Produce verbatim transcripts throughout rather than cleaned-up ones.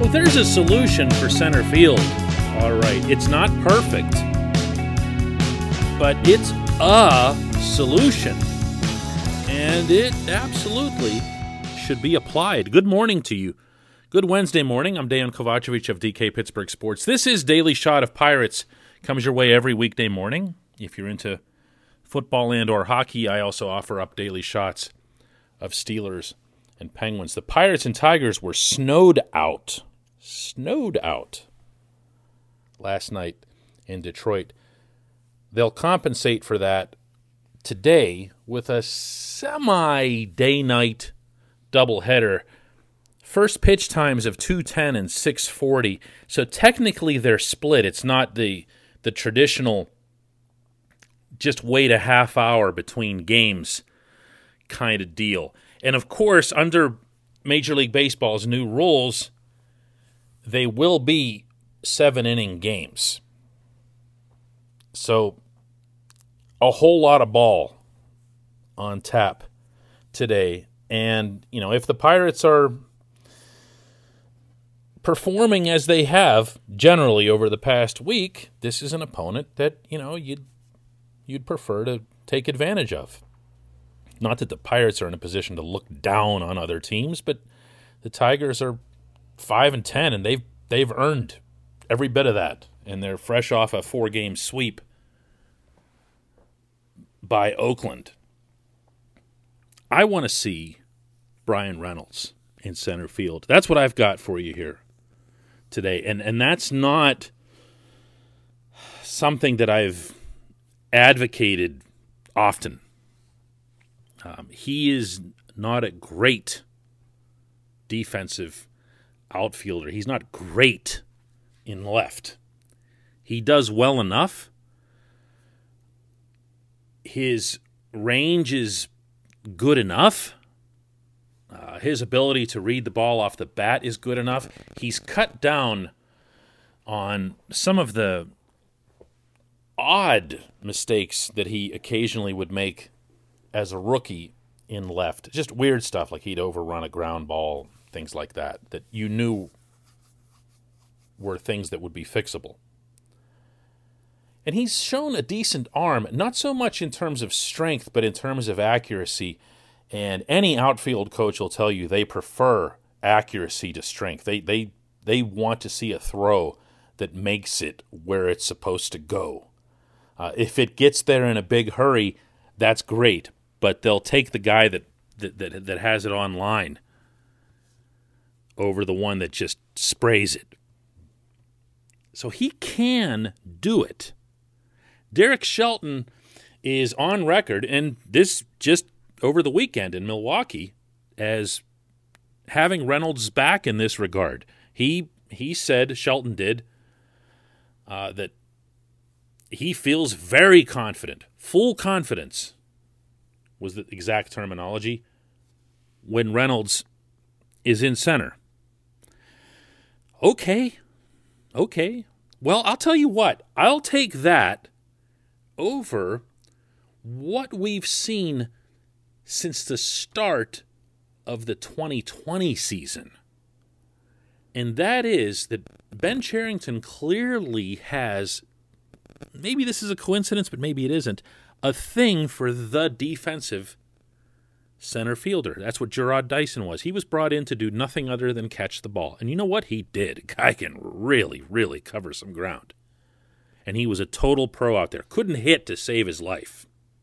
there's a solution for center field. All right, it's not perfect, but it's a solution, and it absolutely should be applied. Good morning to you. Good Wednesday morning. I'm Dejan Kovacevic of D K Pittsburgh Sports. This is Daily Shot of Pirates. Comes your way every weekday morning. If you're into football and or hockey, I also offer up daily shots of Steelers and Penguins. The Pirates and Tigers were snowed out. Snowed out last night in Detroit. They'll compensate for that today with a semi-day-night doubleheader. First pitch times of two ten and six forty. So technically they're split. It's not the the traditional just wait a half hour between games kind of deal. And of course, under Major League Baseball's new rules, they will be seven-inning games. So a whole lot of ball on tap today. And, you know, if the Pirates are performing as they have generally over the past week, this is an opponent that, you know, you'd you'd prefer to take advantage of. Not that the Pirates are in a position to look down on other teams, but the Tigers are five and ten, and they've they've earned every bit of that, and they're fresh off a four-game sweep by Oakland. I want to see Bryan Reynolds in center field. That's what I've got for you here today. And and that's not something that I've advocated often. Um, he is not a great defensive outfielder. He's not great in left. He does well enough. His range is good enough. Uh, his ability to read the ball off the bat is good enough. He's cut down on some of the odd mistakes that he occasionally would make as a rookie in left. Just weird stuff, like he'd overrun a ground ball, things like that, that you knew were things that would be fixable. And he's shown a decent arm, not so much in terms of strength, but in terms of accuracy. And any outfield coach will tell you they prefer accuracy to strength. They they they want to see a throw that makes it where it's supposed to go. Uh, if it gets there in a big hurry, that's great. But they'll take the guy that that that, that has it on line over the one that just sprays it. So he can do it. Derek Shelton is on record, and this just over the weekend in Milwaukee, as having Reynolds back in this regard. He he said, Shelton did, uh, that he feels very confident, full confidence was the exact terminology, when Reynolds is in center. Okay, okay. Well, I'll tell you what, I'll take that over what we've seen since the start of the twenty twenty season. And that is that Ben Cherington clearly has, maybe this is a coincidence, but maybe it isn't, a thing for the defensive center fielder. That's what Jarrod Dyson was. He was brought in to do nothing other than catch the ball. And you know what? He did. Guy can really, really cover some ground. And he was a total pro out there. Couldn't hit to save his life.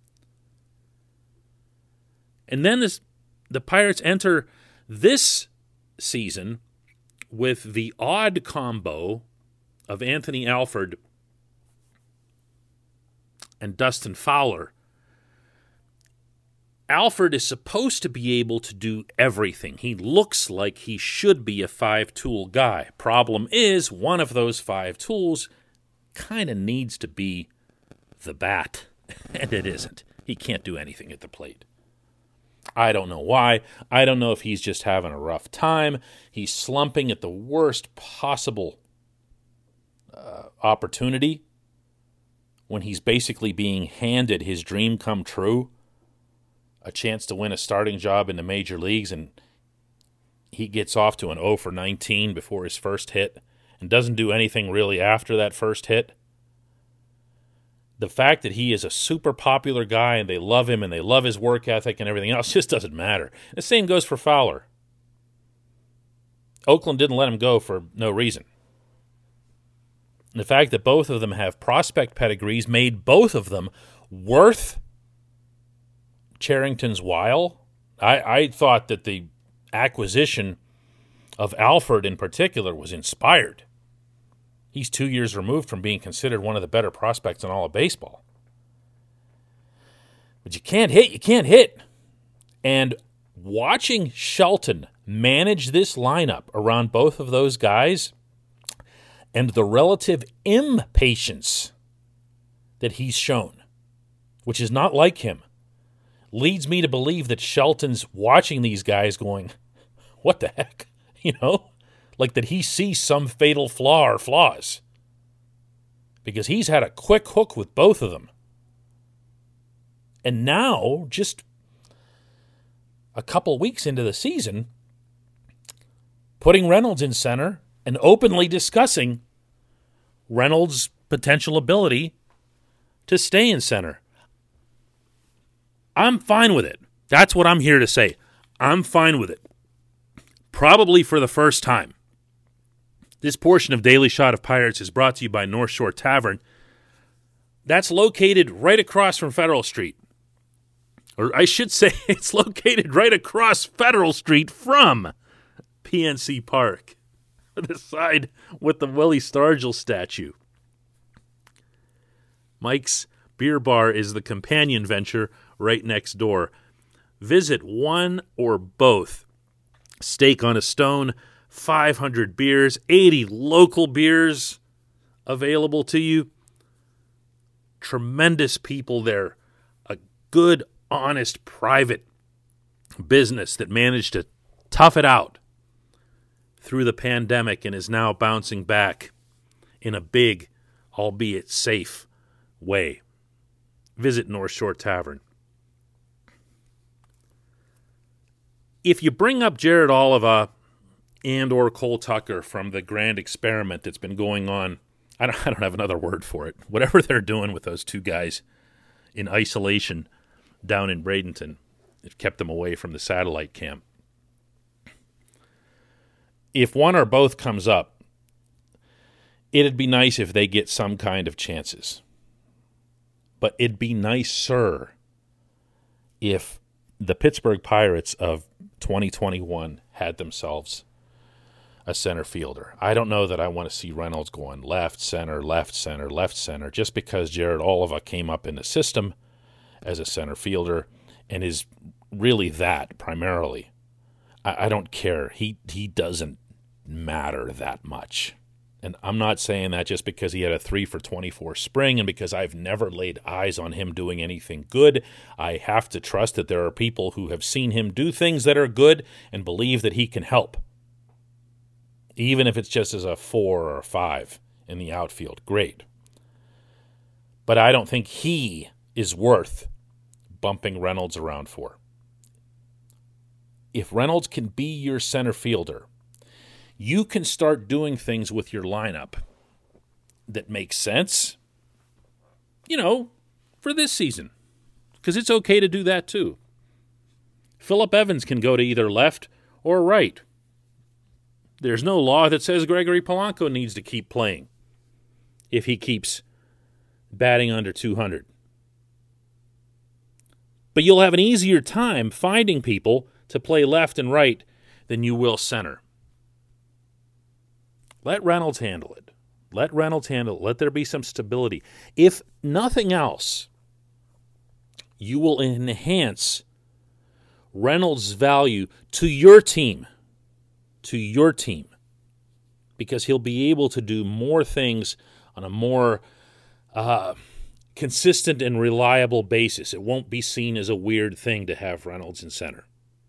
And then this, the Pirates enter this season with the odd combo of Anthony Alford and Dustin Fowler. Alford is supposed to be able to do everything. He looks like he should be a five-tool guy. Problem is, one of those five tools kind of needs to be the bat, and it isn't. He can't do anything at the plate. I don't know why. I don't know if he's just having a rough time. He's slumping at the worst possible uh, opportunity when he's basically being handed his dream come true, a chance to win a starting job in the major leagues, and he gets off to an oh for nineteen before his first hit and doesn't do anything really after that first hit. The fact that he is a super popular guy and they love him and they love his work ethic and everything else just doesn't matter. The same goes for Fowler. Oakland didn't let him go for no reason. And the fact that both of them have prospect pedigrees made both of them worth Cherington's while. I, I thought that the acquisition of Alford in particular was inspired. He's two years removed from being considered one of the better prospects in all of baseball. But you can't hit, you can't hit. And watching Shelton manage this lineup around both of those guys and the relative impatience that he's shown, which is not like him, leads me to believe that Shelton's watching these guys going, what the heck? You know? Like that he sees some fatal flaw or flaws. Because he's had a quick hook with both of them. And now, just a couple weeks into the season, putting Reynolds in center and openly discussing Reynolds' potential ability to stay in center. I'm fine with it. That's what I'm here to say. I'm fine with it. Probably for the first time. This portion of Daily Shot of Pirates is brought to you by North Shore Tavern. That's located right across from Federal Street. Or I should say it's located right across Federal Street from P N C Park. The side with the Willie Stargell statue. Mike's Beer Bar is the companion venture right next door. Visit one or both. Steak on a Stone, five hundred beers, eighty local beers available to you. Tremendous people there. A good, honest, private business that managed to tough it out through the pandemic and is now bouncing back in a big, albeit safe, way. Visit North Shore Tavern. If you bring up Jared Oliva and or Cole Tucker from the grand experiment that's been going on, I don't, I don't have another word for it. Whatever they're doing with those two guys in isolation down in Bradenton, it kept them away from the satellite camp. If one or both comes up, it'd be nice if they get some kind of chances. But it'd be nicer if the Pittsburgh Pirates of twenty twenty-one had themselves a center fielder. I don't know that I want to see Reynolds going left, center, left, center, left, center, just because Jared Oliva came up in the system as a center fielder and is really that primarily. I, I don't care. He he doesn't matter that much. And I'm not saying that just because he had a three for twenty-four spring and because I've never laid eyes on him doing anything good. I have to trust that there are people who have seen him do things that are good and believe that he can help. Even if it's just as a four or a five in the outfield. Great. But I don't think he is worth bumping Reynolds around for. If Reynolds can be your center fielder, you can start doing things with your lineup that make sense, you know, for this season. Because it's okay to do that too. Phillip Evans can go to either left or right. There's no law that says Gregory Polanco needs to keep playing if he keeps batting under two hundred. But you'll have an easier time finding people to play left and right than you will center. Let Reynolds handle it. Let Reynolds handle it. Let there be some stability. If nothing else, you will enhance Reynolds' value to your team. To your team. Because he'll be able to do more things on a more uh, consistent and reliable basis. It won't be seen as a weird thing to have Reynolds in center.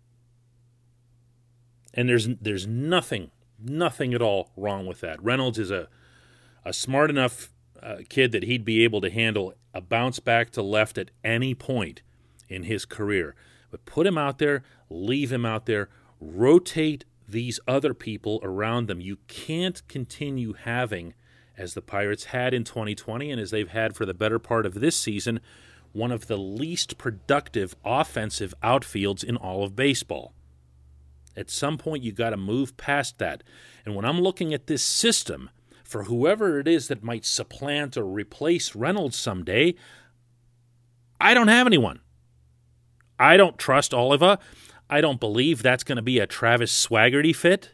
And there's there's nothing Nothing at all wrong with that. Reynolds is a, a smart enough uh, kid that he'd be able to handle a bounce back to left at any point in his career. But put him out there, leave him out there, rotate these other people around them. You can't continue having, as the Pirates had in twenty twenty and as they've had for the better part of this season, one of the least productive offensive outfields in all of baseball. At some point, you got to move past that. And when I'm looking at this system, for whoever it is that might supplant or replace Reynolds someday, I don't have anyone. I don't trust Oliva. I don't believe that's going to be a Travis Swaggerty fit.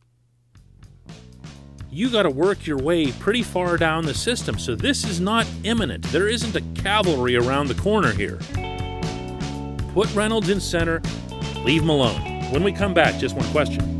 You got to work your way pretty far down the system, so this is not imminent. There isn't a cavalry around the corner here. Put Reynolds in center, leave him alone. When we come back, just one question.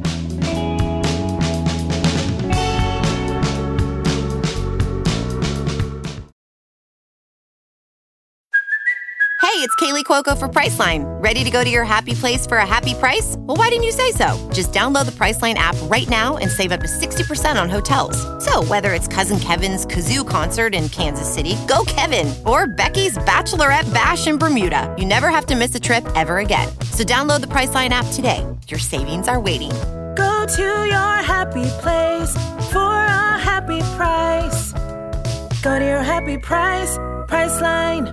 Hey, it's Kaylee Cuoco for Priceline. Ready to go to your happy place for a happy price? Well, why didn't you say so? Just download the Priceline app right now and save up to sixty percent on hotels. So whether it's Cousin Kevin's Kazoo Concert in Kansas City, go Kevin, or Becky's Bachelorette Bash in Bermuda, you never have to miss a trip ever again. So download the Priceline app today. Your savings are waiting. Go to your happy place for a happy price. Go to your happy price, Priceline.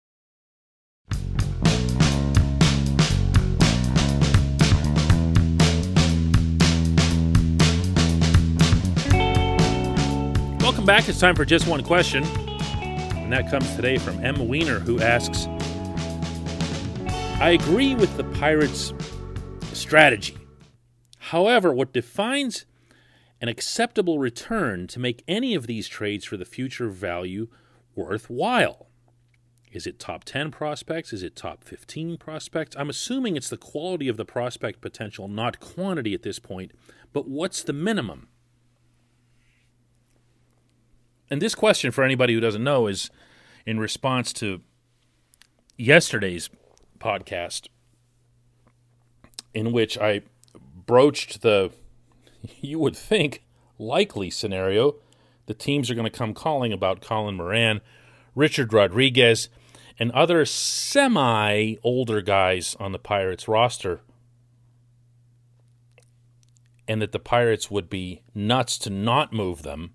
Welcome back. It's time for Just One Question. And that comes today from M. Wiener, who asks, I agree with the Pirates' strategy. However, what defines an acceptable return to make any of these trades for the future value worthwhile? Is it top ten prospects? Is it top fifteen prospects? I'm assuming it's the quality of the prospect potential, not quantity at this point. But what's the minimum? And this question, for anybody who doesn't know, is in response to yesterday's podcast, in which I broached the, you would think, likely scenario. The teams are going to come calling about Colin Moran, Richard Rodriguez, and other semi-older guys on the Pirates roster, and that the Pirates would be nuts to not move them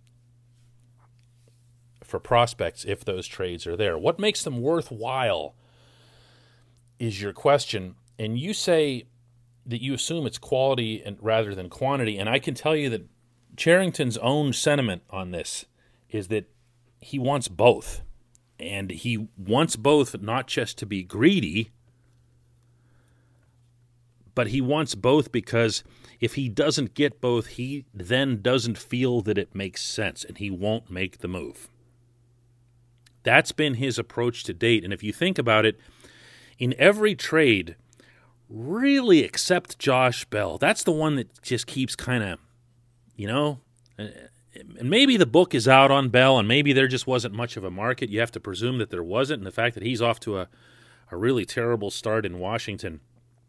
for prospects if those trades are there. What makes them worthwhile is your question, and you say that you assume it's quality and rather than quantity, and I can tell you that Cherington's own sentiment on this is that he wants both, and he wants both not just to be greedy, but he wants both because if he doesn't get both, he then doesn't feel that it makes sense, and he won't make the move. That's been his approach to date. And if you think about it, in every trade, really except Josh Bell, that's the one that just keeps kind of, you know, and maybe the book is out on Bell, and maybe there just wasn't much of a market. You have to presume that there wasn't. And the fact that he's off to a, a really terrible start in Washington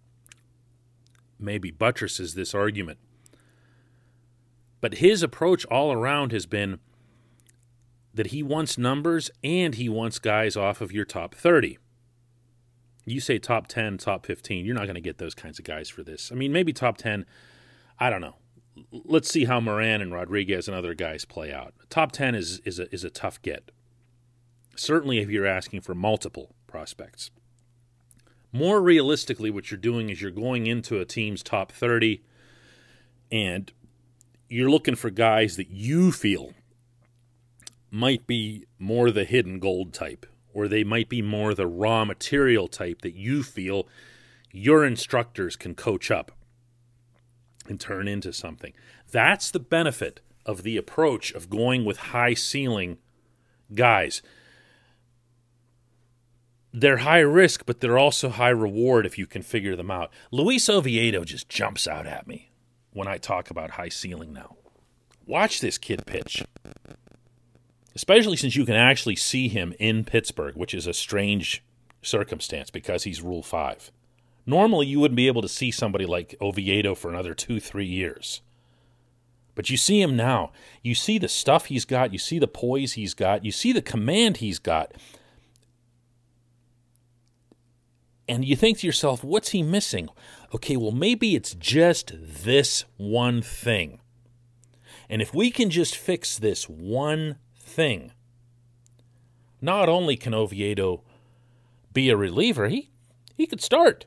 maybe buttresses this argument. But his approach all around has been that he wants numbers and he wants guys off of your top thirty. You say top ten, top fifteen, you're not going to get those kinds of guys for this. I mean, maybe top ten, I don't know. Let's see how Moran and Rodriguez and other guys play out. Top ten is, is, a, is a tough get. Certainly if you're asking for multiple prospects. More realistically, what you're doing is you're going into a team's top thirty and you're looking for guys that you feel might be more the hidden gold type, or they might be more the raw material type that you feel your instructors can coach up and turn into something. That's the benefit of the approach of going with high ceiling guys. They're high risk, but they're also high reward if you can figure them out. Luis Oviedo just jumps out at me when I talk about high ceiling now. Watch this kid pitch. Especially since you can actually see him in Pittsburgh, which is a strange circumstance because he's Rule five. Normally, you wouldn't be able to see somebody like Oviedo for another two, three years. But you see him now. You see the stuff he's got. You see the poise he's got. You see the command he's got. And you think to yourself, what's he missing? Okay, well, maybe it's just this one thing. And if we can just fix this one thing, not only can Oviedo be a reliever, he, he could start.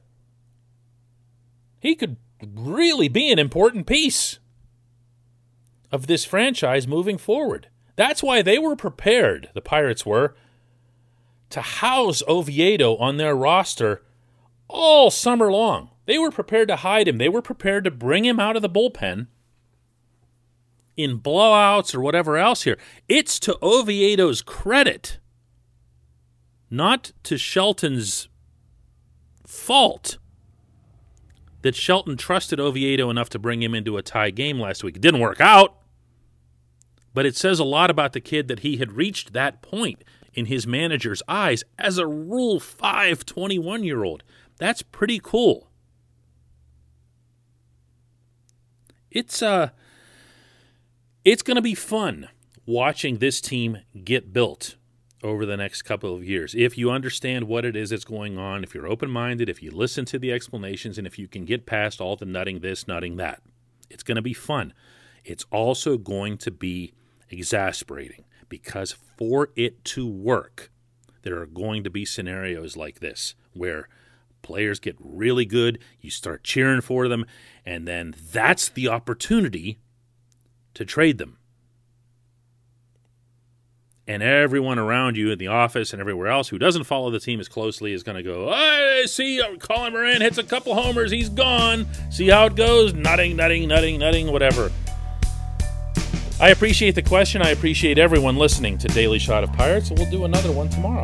He could really be an important piece of this franchise moving forward. That's why they were prepared, the Pirates were, to house Oviedo on their roster all summer long. They were prepared to hide him. They were prepared to bring him out of the bullpen in blowouts or whatever else here. It's to Oviedo's credit, not to Shelton's fault, that Shelton trusted Oviedo enough to bring him into a tie game last week. It didn't work out, but it says a lot about the kid that he had reached that point in his manager's eyes as a Rule five twenty-one-year-old. That's pretty cool. It's uh, it's going to be fun watching this team get built over the next couple of years. If you understand what it is that's going on, if you're open-minded, if you listen to the explanations, and if you can get past all the nutting this, nutting that, it's going to be fun. It's also going to be exasperating because for it to work, there are going to be scenarios like this where players get really good, you start cheering for them, and then that's the opportunity to trade them. And everyone around you in the office and everywhere else who doesn't follow the team as closely is going to go, I see, Colin Moran hits a couple homers, he's gone. See how it goes? Nutting, nutting, nutting, nutting, whatever. I appreciate the question. I appreciate everyone listening to Daily Shot of Pirates, and we'll do another one tomorrow.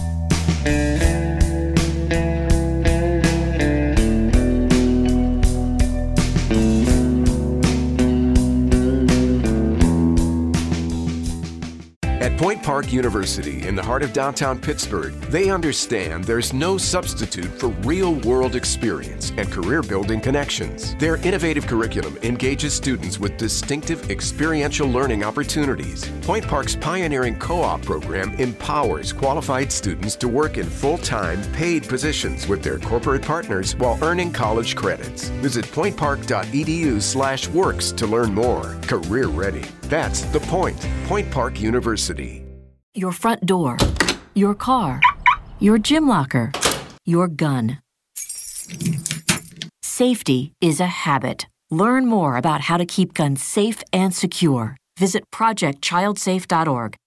At Point Park University, in the heart of downtown Pittsburgh, they understand there's no substitute for real-world experience and career-building connections. Their innovative curriculum engages students with distinctive experiential learning opportunities. Point Park's pioneering co-op program empowers qualified students to work in full-time, paid positions with their corporate partners while earning college credits. Visit pointpark.edu slash works to learn more. Career ready. That's the point. Point Park University. Your front door, your car, your gym locker, your gun. Safety is a habit. Learn more about how to keep guns safe and secure. Visit project child safe dot org.